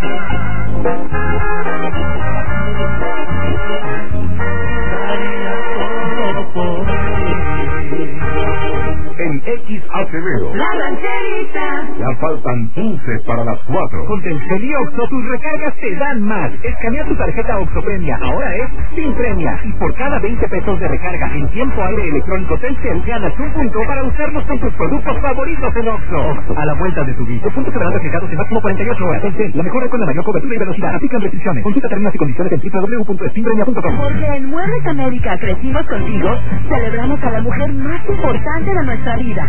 En X Acevedo, La Rancherita. ya faltan 15 para las 4. Con Telcel y Oxxo, tus recargas te dan más. Escanea tu tarjeta Oxxo Premia, ahora es sin premia. Y por cada 20 pesos de recarga en tiempo aire electrónico Telcel, ganas un punto para usarlos con tus productos favoritos en Oxxo. Oxxo, a la vuelta de tu vida. Los puntos se verán reflejados en máximo 48 horas. Telcel, la mejor red con la mayor cobertura y velocidad. Aplican restricciones. Consulta términos y condiciones en www.spinpremia.com. Porque en Muebles América crecimos contigo, celebramos a la mujer más importante de nuestra vida.